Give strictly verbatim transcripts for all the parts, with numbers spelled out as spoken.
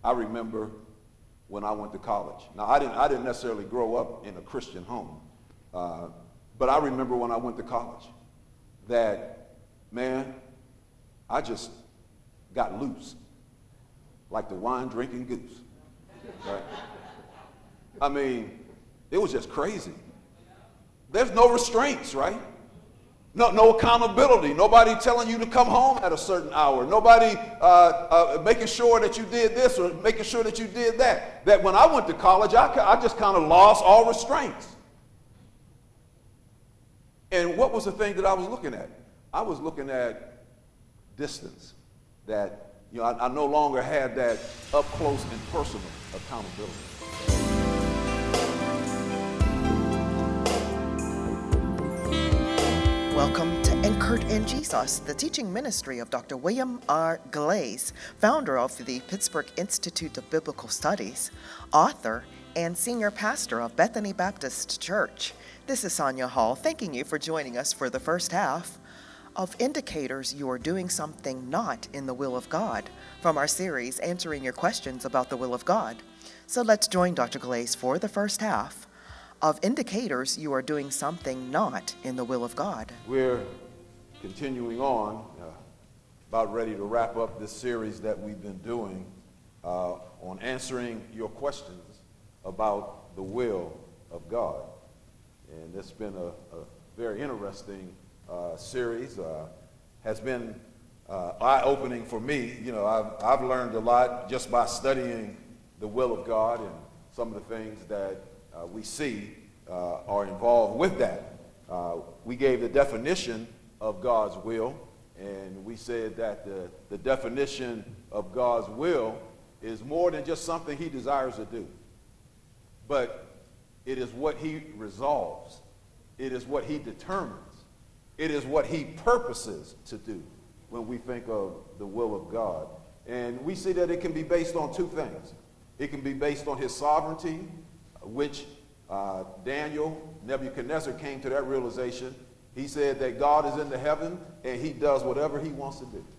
I remember when I went to college. Now, I didn't, I didn't necessarily grow up in a Christian home, uh, but I remember when I went to college that, man, I just got loose, like the wine-drinking goose. Right? I mean, it was just crazy. There's no restraints, right? No, no accountability. Nobody telling you to come home at a certain hour. Nobody uh, uh, making sure that you did this or making sure that you did that. That when I went to college, I, I just kind of lost all restraints. And what was the thing that I was looking at? I was looking at distance. That, you know, I, I no longer had that up close and personal accountability. Welcome to Anchored in Jesus, the teaching ministry of Doctor William R. Glaze, founder of the Pittsburgh Institute of Biblical Studies, author, and senior pastor of Bethany Baptist Church. This is Sonia Hall, thanking you for joining us for the first half of Indicators You Are Doing Something Not in the Will of God, from our series Answering Your Questions About the Will of God. So let's join Doctor Glaze for the first half of Indicators You Are Doing Something Not in the Will of God. We're continuing on, uh, about ready to wrap up this series that we've been doing uh, on answering your questions about the will of God. And it's been a, a very interesting uh, series. Uh, has been uh, eye-opening for me. You know, I've, I've learned a lot just by studying the will of God and some of the things that Uh, we see uh, are involved with that. Uh, we gave the definition of God's will, and we said that the, the definition of God's will is more than just something he desires to do, but it is what he resolves. It is what he determines. It is what he purposes to do when we think of the will of God. And we see that it can be based on two things. It can be based on his sovereignty, which uh, Daniel, Nebuchadnezzar came to that realization. He said that God is in the heaven and he does whatever he wants to do.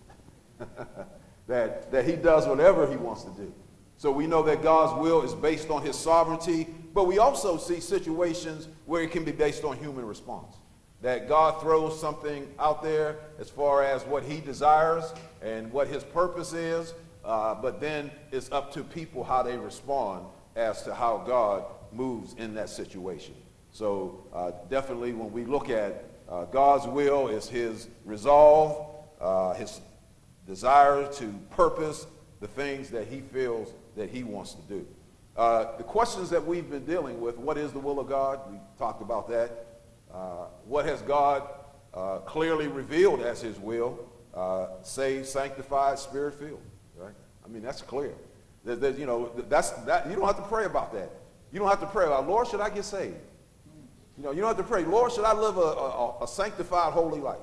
that, that he does whatever he wants to do. So we know that God's will is based on his sovereignty, but we also see situations where it can be based on human response. That God throws something out there as far as what he desires and what his purpose is, uh, but then it's up to people how they respond as to how God moves in that situation. So uh, definitely when we look at uh, God's will is his resolve, uh, his desire to purpose the things that he feels that he wants to do. Uh, the questions that we've been dealing with, what is the will of God? We talked about that. Uh, what has God uh, clearly revealed as his will? Uh, saved, sanctified, spirit-filled, right? I mean, that's clear. There's, there's, you know, that's, that, you don't have to pray about that. You don't have to pray about, Lord, should I get saved? You know, you don't have to pray, Lord, should I live a, a, a sanctified, holy life?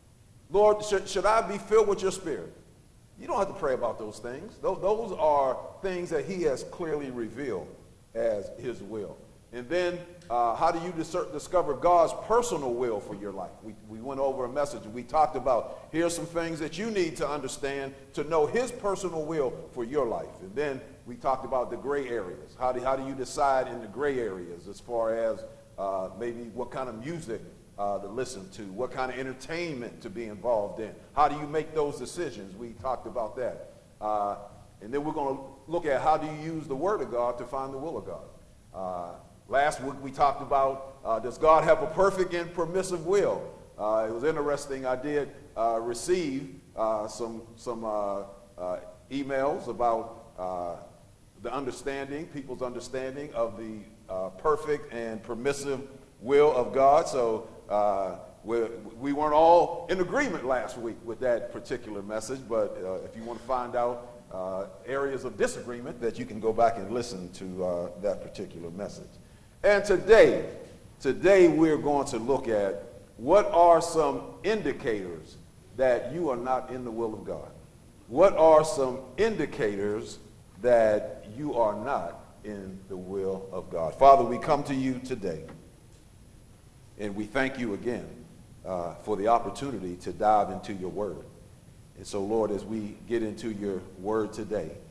Lord, should, should I be filled with your spirit? You don't have to pray about those things. Those, those are things that he has clearly revealed as his will. And then uh, how do you dis- discover God's personal will for your life? We, we went over a message and we talked about here's some things that you need to understand to know his personal will for your life. And then we talked about the gray areas. How do, how do you decide in the gray areas as far as uh, maybe what kind of music uh, to listen to, what kind of entertainment to be involved in? How do you make those decisions? We talked about that. Uh, and then we're going to look at how do you use the Word of God to find the will of God. Uh, last week we talked about uh, does God have a perfect and permissive will? Uh, it was interesting. I did uh, receive uh, some, some uh, uh, emails about uh, the understanding, people's understanding of the uh, perfect and permissive will of God. So uh, we're, we weren't all in agreement last week with that particular message, but uh, if you want to find out uh, areas of disagreement, that you can go back and listen to uh, that particular message. And today, today we're going to look at what are some indicators that you are not in the will of God. What are some indicators that you are not in the will of God? Father, we come to you today, and we thank you again uh, for the opportunity to dive into your word. And so, Lord, as we get into your word today,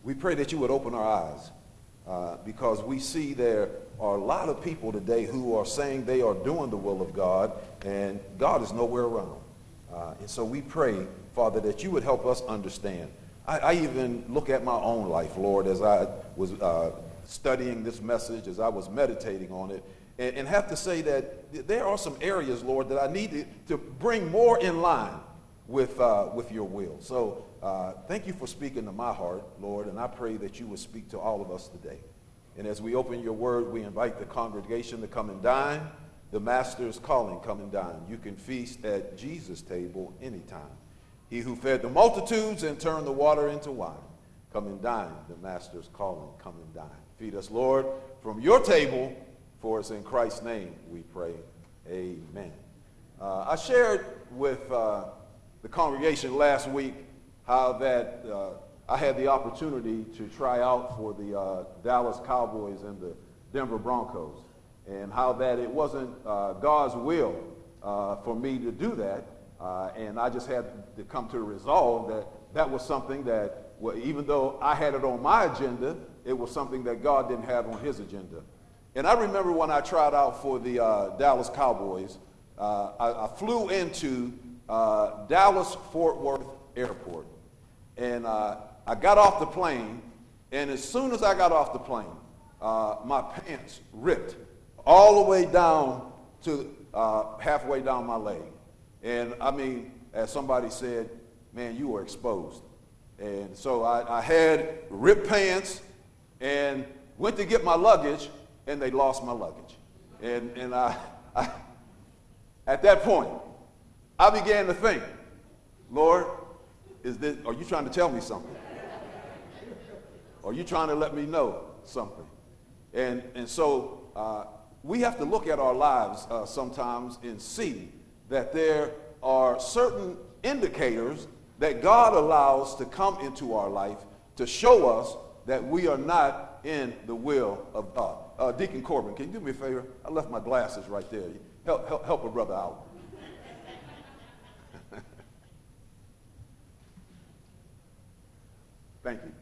we pray that you would open our eyes uh, because we see there are a lot of people today who are saying they are doing the will of God, and God is nowhere around. Uh, and so we pray, Father, that you would help us understand. I, I even look at my own life, Lord, as I was uh, studying this message, as I was meditating on it, and, and have to say that there are some areas, Lord, that I need to, to bring more in line with, uh, with your will. So uh, thank you for speaking to my heart, Lord, and I pray that you would speak to all of us today. And as we open your word, we invite the congregation to come and dine. The master is calling, come and dine. You can feast at Jesus' table anytime. He who fed the multitudes and turned the water into wine. Come and dine. The master is calling, come and dine. Feed us, Lord, from your table, for it's in Christ's name we pray. Amen. Uh, I shared with uh, the congregation last week how that uh, I had the opportunity to try out for the uh, Dallas Cowboys and the Denver Broncos, and how that it wasn't uh, God's will uh, for me to do that, uh, and I just had to come to the resolve that that was something that, well, even though I had it on my agenda, it was something that God didn't have on his agenda. And I remember when I tried out for the uh, Dallas Cowboys, uh, I, I flew into uh, Dallas-Fort Worth Airport, and uh, I got off the plane, and as soon as I got off the plane, uh, my pants ripped all the way down to uh, halfway down my leg. And I mean, as somebody said, man, you were exposed. And so I, I had ripped pants and went to get my luggage, and they lost my luggage. And, and I, I, at that point, I began to think, Lord, is this, are you trying to tell me something? Are you trying to let me know something? And, and so uh, we have to look at our lives uh, sometimes and see that there are certain indicators that God allows to come into our life to show us that we are not in the will of God. Uh, Deacon Corbin, can you do me a favor? I left my glasses right there. Help, help, help a brother out. Thank you.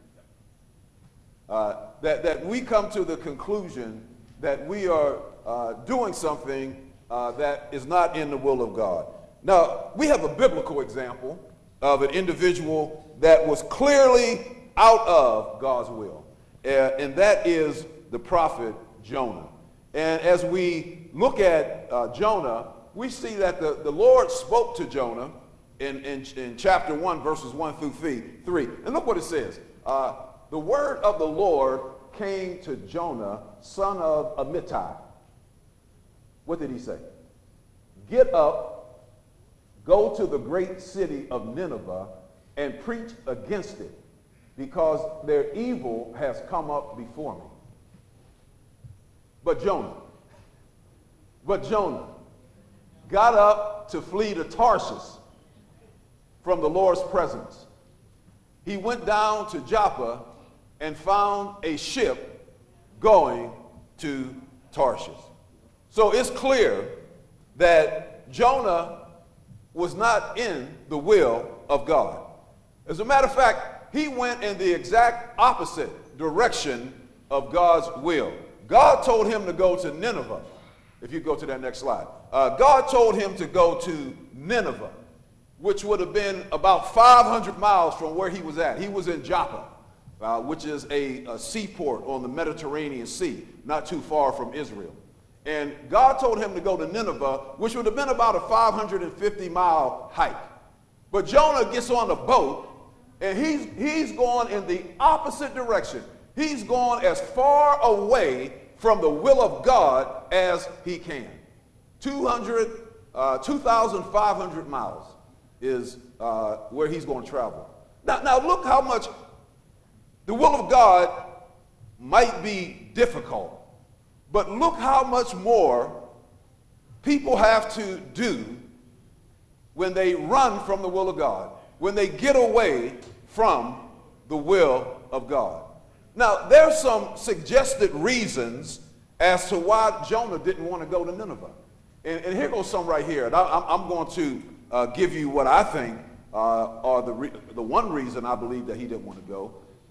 Uh, that, that we come to the conclusion that we are uh, doing something uh, that is not in the will of God. Now, we have a biblical example of an individual that was clearly out of God's will, uh, and that is the prophet Jonah. And as we look at uh, Jonah, we see that the, the Lord spoke to Jonah in, in, in chapter one, verses one through three. And look what it says. Uh, the word of the Lord came to Jonah, son of Amittai. What did he say? Get up, go to the great city of Nineveh, and preach against it, because their evil has come up before me. But Jonah, but Jonah got up to flee to Tarshish from the Lord's presence. He went down to Joppa and found a ship going to Tarshish. So it's clear that Jonah was not in the will of God. As a matter of fact, he went in the exact opposite direction of God's will. God told him to go to Nineveh. If you go to that next slide. Uh, God told him to go to Nineveh, which would have been about five hundred miles from where he was at. He was in Joppa, uh, which is a, a seaport on the Mediterranean Sea, not too far from Israel. And God told him to go to Nineveh, which would have been about a five hundred fifty mile hike. But Jonah gets on the boat, and he's, he's going in the opposite direction. He's gone as far away from the will of God as he can. two hundred, uh, two thousand five hundred miles is uh, where he's going to travel. Now, now look how much the will of God might be difficult, but look how much more people have to do when they run from the will of God, when they get away from the will of God. Now, there's some suggested reasons as to why Jonah didn't want to go to Nineveh. And, and here goes some right here. And I, I'm going to uh, give you what I think uh, are the, re- the one reason I believe that he didn't want to go.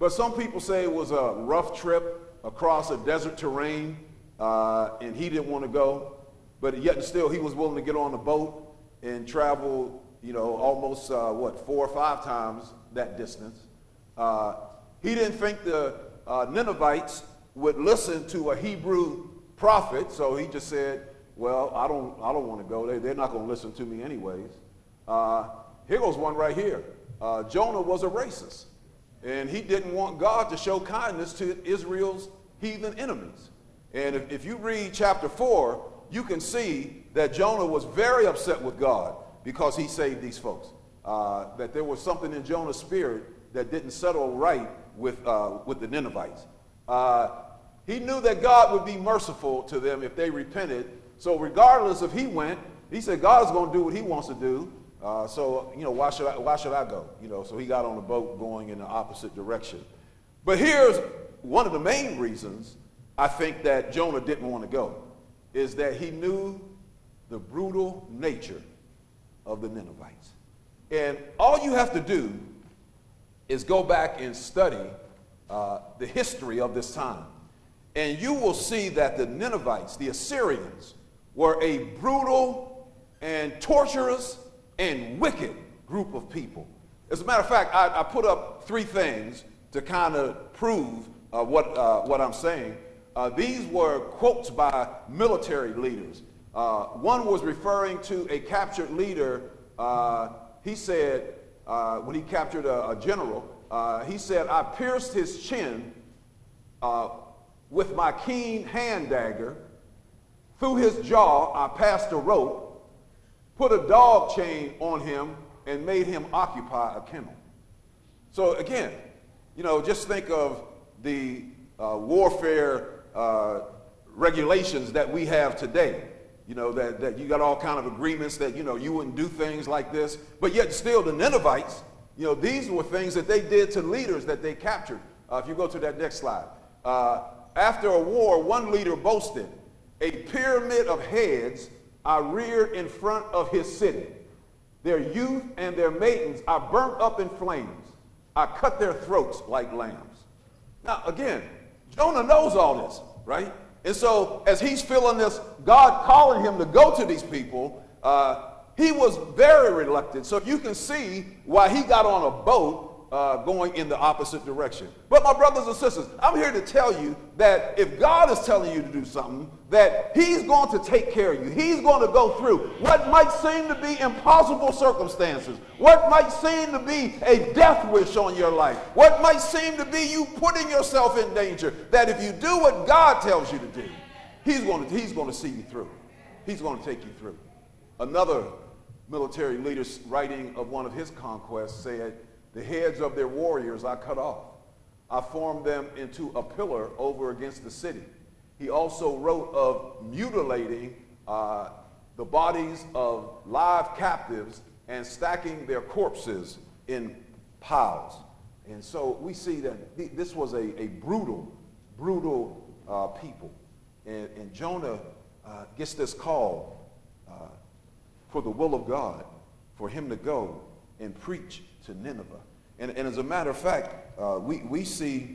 But some people say it was a rough trip across a desert terrain, uh, and he didn't want to go. But yet and still, he was willing to get on a boat and travel, you know, almost, uh, what, four or five times that distance. Uh, he didn't think the uh, Ninevites would listen to a Hebrew prophet, so he just said, well, I don't, I don't want to go. They, they're not going to listen to me anyways. Uh, here goes one right here. Uh, Jonah was a racist, and he didn't want God to show kindness to Israel's heathen enemies. And if, if you read chapter four, you can see that Jonah was very upset with God because he saved these folks. Uh, that there was something in Jonah's spirit that didn't settle right with, uh, with the Ninevites. Uh, he knew that God would be merciful to them if they repented. So regardless if he went, he said God's going to do what he wants to do. Uh, so, you know, why should I, why should I go? You know, so he got on the boat going in the opposite direction. But here's one of the main reasons I think that Jonah didn't want to go, is that he knew the brutal nature of the Ninevites. And all you have to do is go back and study uh, the history of this time. And you will see that the Ninevites, the Assyrians, were a brutal and torturous and wicked group of people. As a matter of fact, I, I put up three things to kind of prove uh, what, uh, what I'm saying. Uh, these were quotes by military leaders. Uh, one was referring to a captured leader. Uh, he said, uh, when he captured a, a general, uh, he said, I pierced his chin uh, with my keen hand dagger. Through his jaw, I passed a rope, put a dog chain on him, and made him occupy a kennel. So again, you know, just think of the uh, warfare uh, regulations that we have today. You know, that, that you got all kind of agreements that, you know, you wouldn't do things like this. But yet still the Ninevites, you know, these were things that they did to leaders that they captured. Uh, if you go to that next slide. Uh, after a war, one leader boasted, a pyramid of heads I reared in front of his city. Their youth and their maidens I burnt up in flames. I cut their throats like lambs. Now, again, Jonah knows all this, right? And so as he's feeling this, God calling him to go to these people, uh, he was very reluctant. So you can see why he got on a boat uh, going in the opposite direction. But my brothers and sisters, I'm here to tell you that if God is telling you to do something, that he's going to take care of you. He's going to go through what might seem to be impossible circumstances, what might seem to be a death wish on your life, what might seem to be you putting yourself in danger, that if you do what God tells you to do, he's going to, he's going to see you through. He's going to take you through. Another military leader writing of one of his conquests said, the heads of their warriors I cut off. I formed them into a pillar over against the city. He also wrote of mutilating uh, the bodies of live captives and stacking their corpses in piles. And so we see that th this was a, a brutal, brutal uh, people. And, and Jonah uh, gets this call uh, for the will of God, for him to go and preach to Nineveh. And, and as a matter of fact, uh, we, we see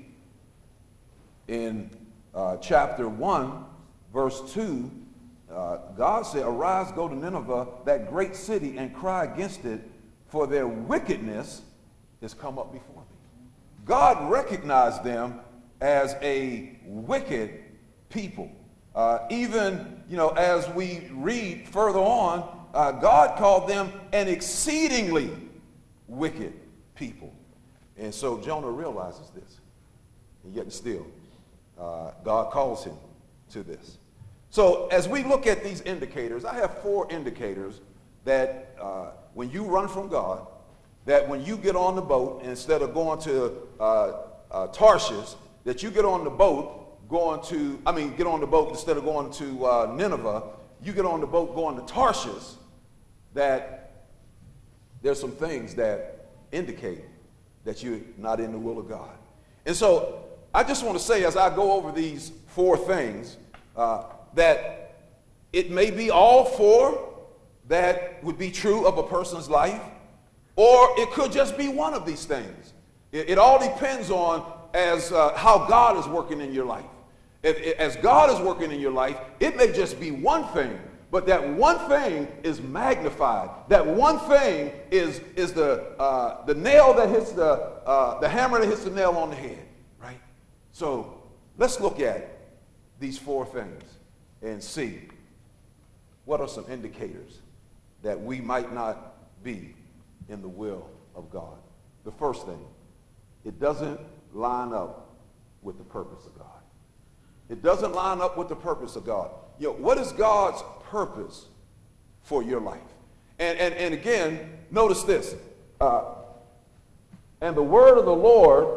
in uh, chapter one, verse two, uh, God said, arise, go to Nineveh, that great city, and cry against it, for their wickedness has come up before me. God recognized them as a wicked people. Uh, even, you know, as we read further on, uh, God called them an exceedingly wicked people. And so Jonah realizes this, and yet still uh, God calls him to this. So as we look at these indicators, I have four indicators that uh, when you run from God, that when you get on the boat, instead of going to uh, uh, Tarshish, that you get on the boat going to, I mean, get on the boat instead of going to uh, Nineveh, you get on the boat going to Tarshish, that there's some things that indicate that you're not in the will of God. And so I just want to say, as I go over these four things, uh, that it may be all four that would be true of a person's life, or it could just be one of these things. It, it all depends on as uh, how God is working in your life. If, if, as God is working in your life, it may just be one thing, but that one thing is magnified. That one thing is, is the, uh, the nail that hits the, uh, the hammer that hits the nail on the head, right? So let's look at these four things and see what are some indicators that we might not be in the will of God. The first thing, it doesn't line up with the purpose of God. It doesn't line up with the purpose of God. You know, what is God's purpose for your life? And, and, and again, notice this. Uh, and the word of the Lord,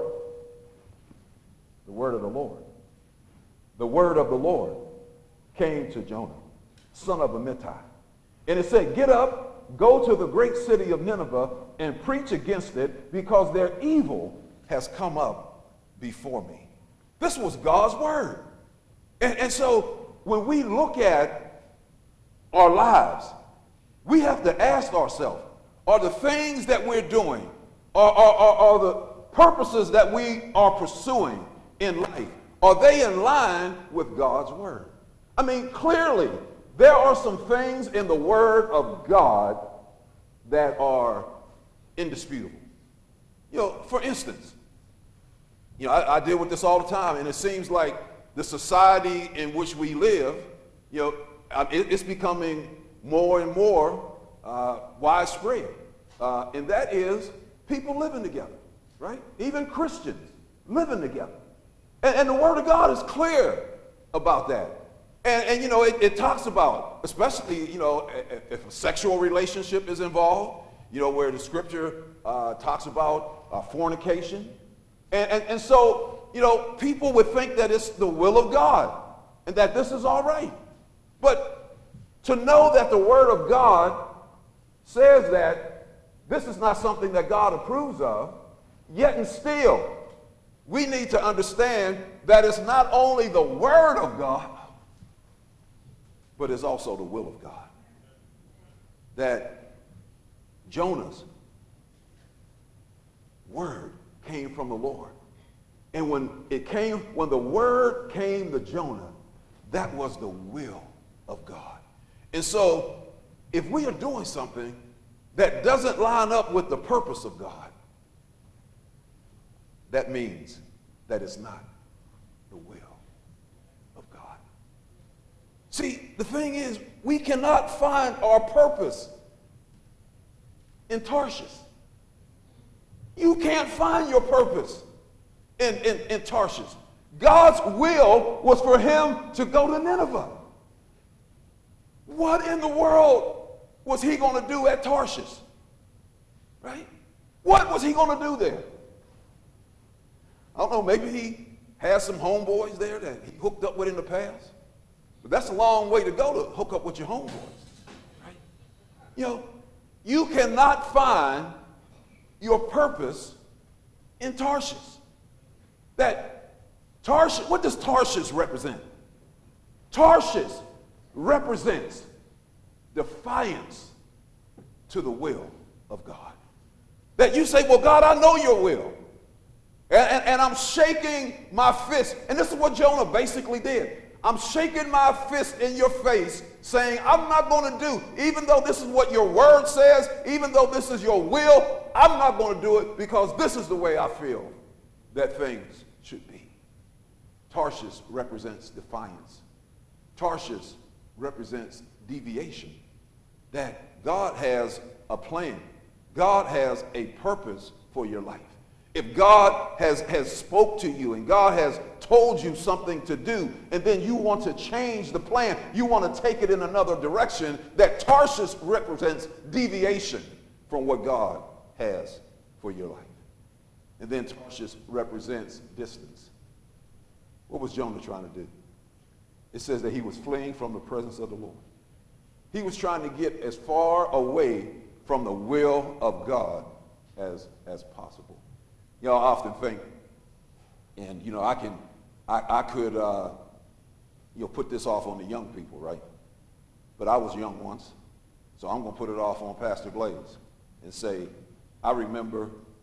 the word of the Lord, the word of the Lord came to Jonah, son of Amittai. And it said, get up, go to the great city of Nineveh and preach against it, because their evil has come up before me. This was God's word. And, and so when we look at our lives, we have to ask ourselves, are the things that we're doing, are, are, are, are the purposes that we are pursuing in life, are they in line with God's word? I mean, clearly, there are some things in the word of God that are indisputable. You know, for instance, you know, I, I deal with this all the time, and it seems like the society in which we live, you know, it, it's becoming more and more uh, widespread. Uh, and that is people living together, right? Even Christians living together. And, and the Word of God is clear about that. And, and you know, it, it talks about, especially, you know, if a sexual relationship is involved, you know, where the Scripture uh, talks about uh, fornication. And, and, and so, you know, people would think that it's the will of God and that this is all right. But to know that the Word of God says that this is not something that God approves of, yet and still, we need to understand that it's not only the Word of God, but it's also the will of God. That Jonah's word came from the Lord. And when it came, when the word came to Jonah, that was the will of God. And so, if we are doing something that doesn't line up with the purpose of God, that means that it's not the will of God. See, the thing is, we cannot find our purpose in Tarshish. You can't find your purpose in, in, in Tarshish. God's will was for him to go to Nineveh. What in the world was he going to do at Tarshish? Right? What was he going to do there? I don't know, maybe he had some homeboys there that he hooked up with in the past. But that's a long way to go to hook up with your homeboys. Right? You know, you cannot find your purpose in Tarshish. That Tarshish, what does Tarshish represent? Tarshish represents defiance to the will of God. That you say, well, God, I know your will. And, and, and I'm shaking my fist. And this is what Jonah basically did. I'm shaking my fist in your face, saying, I'm not going to do, even though this is what your word says, even though this is your will, I'm not going to do it because this is the way I feel that things should be. Tarshish represents defiance. Tarshish represents deviation. That God has a plan. God has a purpose for your life. If God has, has spoke to you and God has told you something to do, and then you want to change the plan, you want to take it in another direction, that Tarshish represents deviation from what God has for your life. And then Tarshish represents distance. What was Jonah trying to do? It says that he was fleeing from the presence of the Lord. He was trying to get as far away from the will of God as, as possible. You know, I often think, and, you know, I can, I, I could, uh, you know, put this off on the young people, right? But I was young once, so I'm going to put it off on Pastor Blaze and say, I remember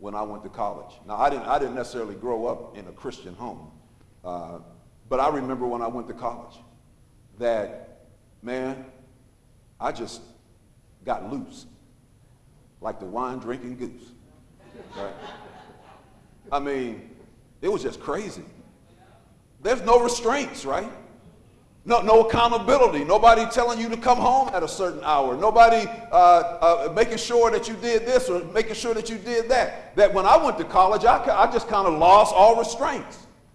when I went to college. Now, I didn't, I didn't necessarily grow up in a Christian home, uh, but I remember when I went to college that, man, I just got loose, like the wine-drinking goose. Right? I mean, it was just crazy. There's no restraints, right? No, no accountability. Nobody telling you to come home at a certain hour. Nobody uh, uh, making sure that you did this or making sure that you did that. That when I went to college, I, I just kind of lost all restraints.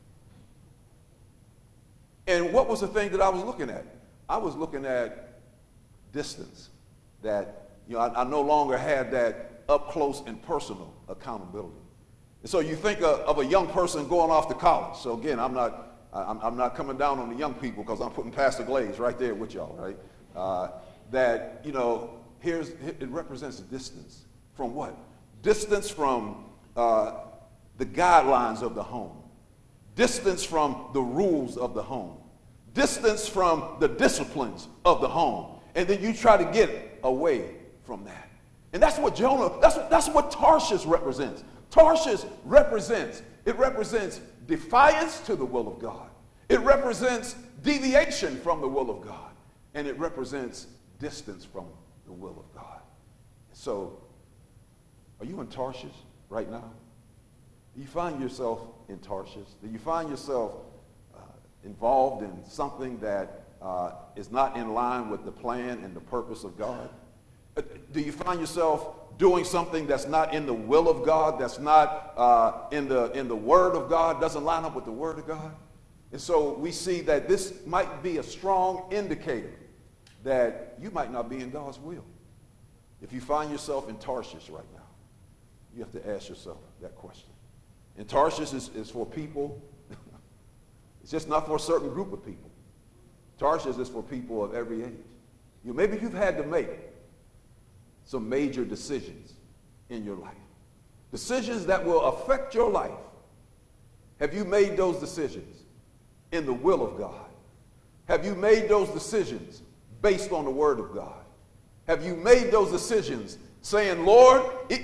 And what was the thing that I was looking at? I was looking at distance. That, you know, I, I no longer had that up close and personal accountability. And so you think of, of a young person going off to college. So again, I'm not. I'm, I'm not coming down on the young people because I'm putting Pastor Glaze right there with y'all, right? Uh, that, you know, here's, it represents distance from what? Distance from uh, the guidelines of the home. Distance from the rules of the home. Distance from the disciplines of the home. And then you try to get away from that. And that's what Jonah, that's what, that's what Tarshish represents. Tarshish represents, it represents defiance to the will of God. It represents deviation from the will of God. And it represents distance from the will of God. So, are you in Tarshish right now? Do you find yourself in Tarshish? Do you find yourself uh, involved in something that uh, is not in line with the plan and the purpose of God? Uh, do you find yourself doing something that's not in the will of God, that's not uh, in the in the Word of God, doesn't line up with the Word of God? And so we see that this might be a strong indicator that you might not be in God's will. If you find yourself in Tarshish right now, you have to ask yourself that question. And Tarshish is, is for people, it's just not for a certain group of people. Tarshish is for people of every age. You know, maybe you've had to make some major decisions in your life. Decisions that will affect your life. Have you made those decisions in the will of God? Have you made those decisions based on the Word of God? Have you made those decisions saying, Lord, it,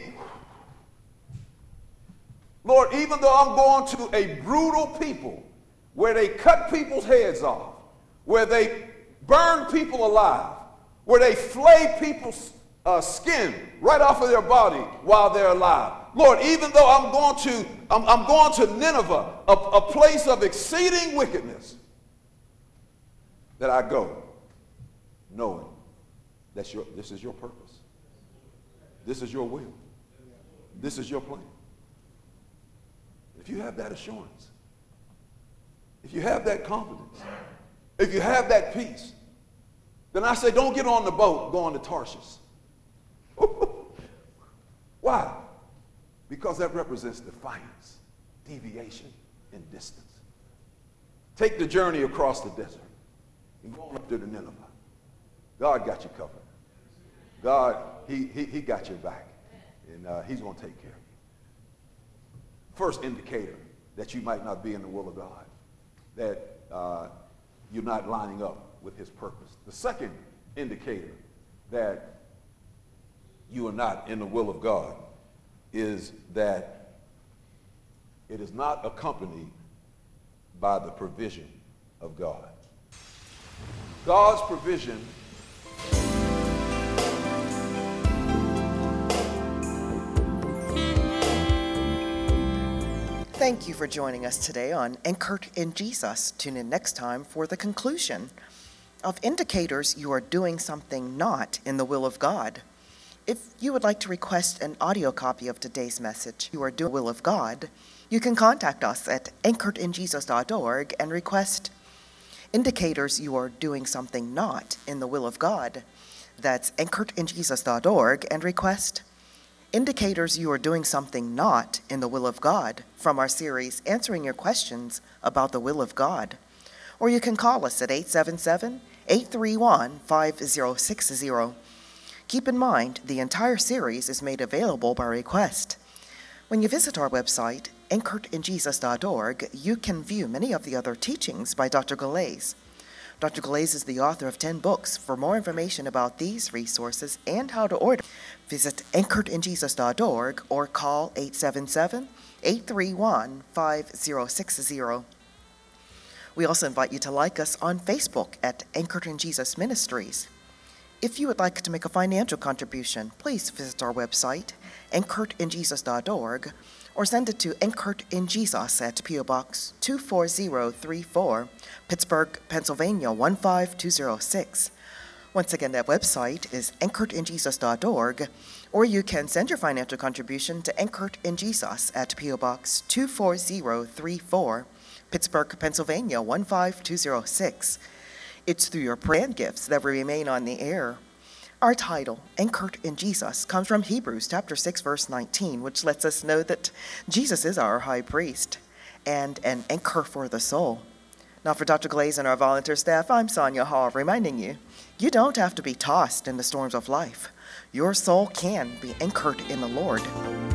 Lord, even though I'm going to a brutal people where they cut people's heads off, where they burn people alive, where they flay people's uh, skin right off of their body while they're alive. Lord, even though I'm going to, I'm, I'm going to Nineveh, a, a place of exceeding wickedness, that I go knowing that your, this is your purpose. This is your will. This is your plan. If you have that assurance, if you have that confidence, if you have that peace, then I say don't get on the boat going to Tarshish. Why? Because that represents defiance, deviation, and distance. Take the journey across the desert and go up to the Nineveh. God got you covered. God, he, he, he got your back, and uh, he's going to take care of you. First indicator that you might not be in the will of God, that uh, you're not lining up with his purpose. The second indicator that you are not in the will of God is that it is not accompanied by the provision of God. God's provision Thank you for joining us today on Anchored in Jesus. Tune in next time for the conclusion of indicators you are doing something not in the will of God. If you would like to request an audio copy of today's message, you are doing the will of God, you can contact us at anchored in jesus dot org and request indicators you are doing something not in the will of God. That's anchored in jesus dot org and request indicators you are doing something not in the will of God from our series Answering Your Questions About the Will of God. Or you can call us at eight seven seven, eight three one, five zero six zero. Keep in mind, the entire series is made available by request. When you visit our website, anchored in jesus dot org, you can view many of the other teachings by Doctor Glaze. Doctor Glaze is the author of ten books. For more information about these resources and how to order, visit anchored in jesus dot org or call eight seven seven, eight three one, five zero six zero. We also invite you to like us on Facebook at Anchored in Jesus Ministries. If you would like to make a financial contribution, please visit our website, anchored in jesus dot org, or send it to Anchored in Jesus at P O Box two four zero three four, Pittsburgh, Pennsylvania one five two zero six. Once again, that website is anchored in jesus dot org, or you can send your financial contribution to Anchored in Jesus at P O Box two four zero three four, Pittsburgh, Pennsylvania one five two zero six. It's through your prayer and gifts that we remain on the air. Our title, Anchored in Jesus, comes from Hebrews chapter six, verse nineteen, which lets us know that Jesus is our high priest and an anchor for the soul. Now, for Doctor Glaze and our volunteer staff, I'm Sonia Hall, reminding you, you don't have to be tossed in the storms of life. Your soul can be anchored in the Lord.